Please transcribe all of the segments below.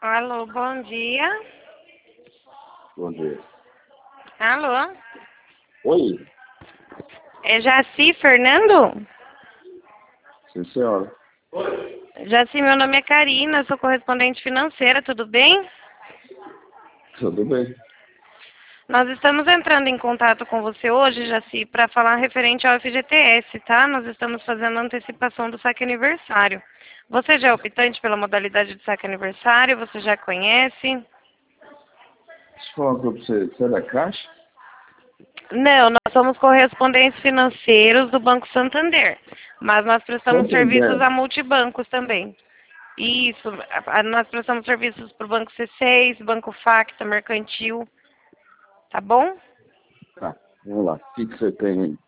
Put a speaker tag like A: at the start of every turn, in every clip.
A: Alô, bom dia.
B: Bom dia.
A: Alô?
B: Oi?
A: É Jaci Fernando?
B: Sim, senhora.
A: Jaci, meu nome é Karina, sou correspondente financeira, tudo bem?
B: Tudo bem.
A: Nós estamos entrando em contato com você hoje, Jaci, para falar referente ao FGTS, tá? Nós estamos fazendo a antecipação do saque aniversário. Você já é optante pela modalidade de saque aniversário? Você já conhece?
B: Deixa eu falar uma coisa pra você. Você é da Caixa?
A: Não, nós somos correspondentes financeiros do Banco Santander, mas nós prestamos serviços
B: Santander.
A: a multibancos também. Isso, nós prestamos serviços para o Banco C6, Banco Facta, Mercantil, tá bom?
B: Tá, vamos lá. O que você tem aí?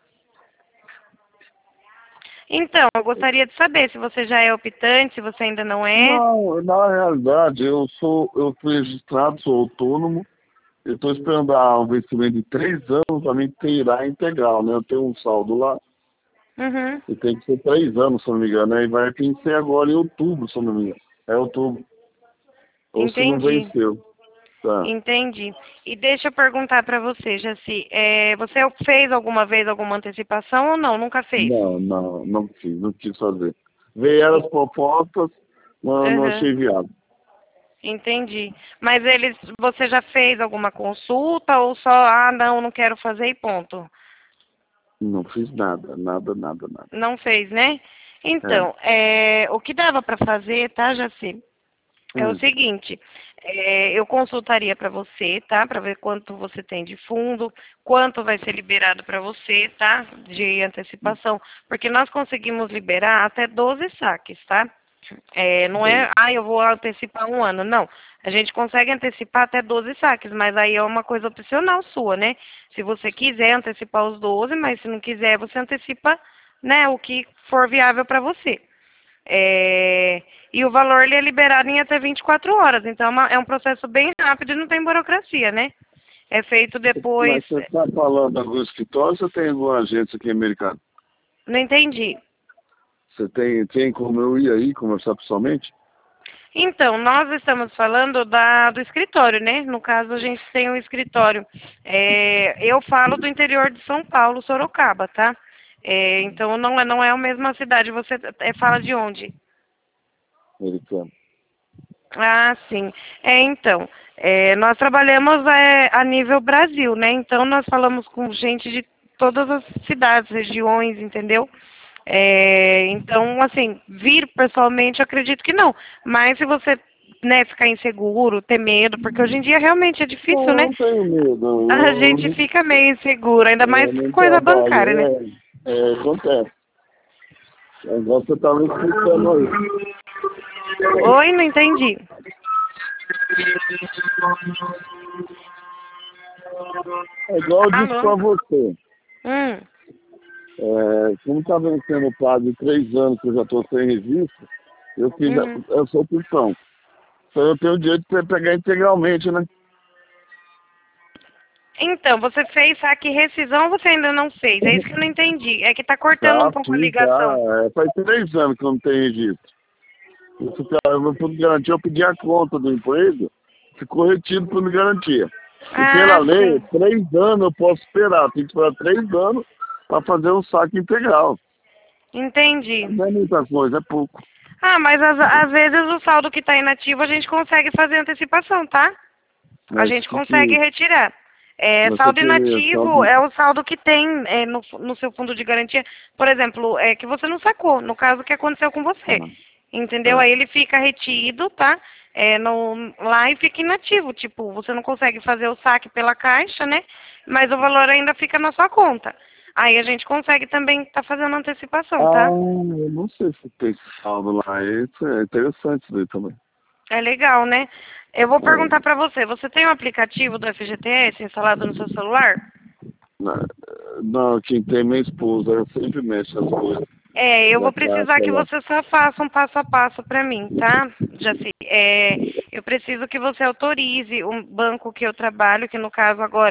A: Então, eu gostaria de saber se você já é optante, se você ainda não é.
B: Não, na realidade, eu fui registrado, sou autônomo. Eu estou esperando dar um vencimento de 3 anos para mim tirar integral, né? Eu tenho um saldo lá
A: Uhum,
B: e tem que ser 3 anos, se eu não me engano, né? E vai vencer agora em outubro, se eu não me engano. É outubro. Ou se não
A: entendi,
B: venceu. Tá.
A: entendi. E deixa eu perguntar para você, Jaci, você fez alguma vez alguma antecipação ou não? Nunca fez?
B: Não fiz, não quis fazer. Veio as propostas, não
A: Uhum.
B: achei viável.
A: Entendi. Mas você já fez alguma consulta ou só, ah, não quero fazer e ponto?
B: Não fiz nada.
A: Não fez, né?
B: É.
A: Então, o que dava para fazer, tá, Jaci? É o
B: Hum,
A: seguinte, eu consultaria para você, tá? Para ver quanto você tem de fundo, quanto vai ser liberado para você, tá? De antecipação. Porque nós conseguimos liberar até 12 saques, tá? Não
B: bom.
A: é, eu vou antecipar um ano. Não. A gente consegue antecipar até 12 saques, mas aí é uma coisa opcional sua, né? Se você quiser antecipar os 12, mas se não quiser, você antecipa, né, o que for viável para você. E o valor ele é liberado em até 24 horas, então é um processo bem rápido e não tem burocracia, né? É feito depois.
B: Mas você está falando algum escritório ou você tem alguma agência aqui em Americana?
A: Não entendi.
B: Você tem como eu ir aí conversar pessoalmente?
A: Então, nós estamos falando do escritório, né? No caso, a gente tem um escritório. Eu falo do interior de São Paulo, Sorocaba, tá? Então, não é a mesma cidade. Você fala de onde?
B: Americano.
A: Ah, sim. Então, nós trabalhamos a nível Brasil, né? Então, nós falamos com gente de todas as cidades, regiões, entendeu? Então, assim, vir pessoalmente, eu acredito que não. Mas se você, né, ficar inseguro, ter medo, porque hoje em dia realmente é
B: Não,
A: difícil,
B: eu
A: né?
B: não tenho medo.
A: A gente fica meio inseguro, ainda mais
B: Eu não
A: coisa
B: trabalho.
A: bancária, né?
B: Acontece. É igual você estava explicando aí.
A: Oi, não entendi.
B: É igual eu disse
A: Alô?
B: para você.
A: Hum,
B: Como está vencendo o prazo de 3 anos que eu já estou sem registro, eu fiz
A: uhum.
B: essa opção. Então eu tenho o direito de pegar integralmente, né?
A: Então, você fez saque e rescisão ou você ainda não fez? É isso que eu não entendi. É que tá cortando um
B: Já
A: pouco a
B: fiz, já.
A: ligação.
B: Faz 3 anos que eu não tenho registro. Eu não pude garantir, eu pedi a conta do emprego, ficou retido por me garantia. E pela
A: Ah,
B: lei,
A: sim.
B: 3 anos eu posso esperar. Tem que esperar 3 anos para fazer um saque integral.
A: Entendi.
B: Não é muita coisa, é pouco.
A: Ah, mas às vezes o saldo que está inativo a gente consegue fazer antecipação, tá? A
B: Mas
A: gente consegue
B: que
A: retirar.
B: você
A: Saldo
B: teria
A: inativo
B: saldo.
A: é o saldo que tem no seu fundo de garantia. Por exemplo, que você não sacou, no caso que aconteceu com você. Entendeu?
B: É.
A: Aí ele fica retido, tá? Lá e fica inativo. Tipo, você não consegue fazer o saque pela caixa, né? Mas o valor ainda fica na sua conta. Aí a gente consegue também estar fazendo antecipação, tá?
B: Eu não sei se tem saldo lá. Isso é interessante isso daí também.
A: É legal, né? Eu vou perguntar
B: É.
A: pra você. Você tem um aplicativo do FGTS instalado no seu celular?
B: Na- Não, quem tem é minha esposa, ela sempre mexe nas coisas
A: Eu
B: da
A: vou precisar
B: caixa
A: que
B: lá.
A: você só faça um passo a passo para mim, tá, Jaci? Eu preciso que você autorize um banco que eu trabalho, que no caso agora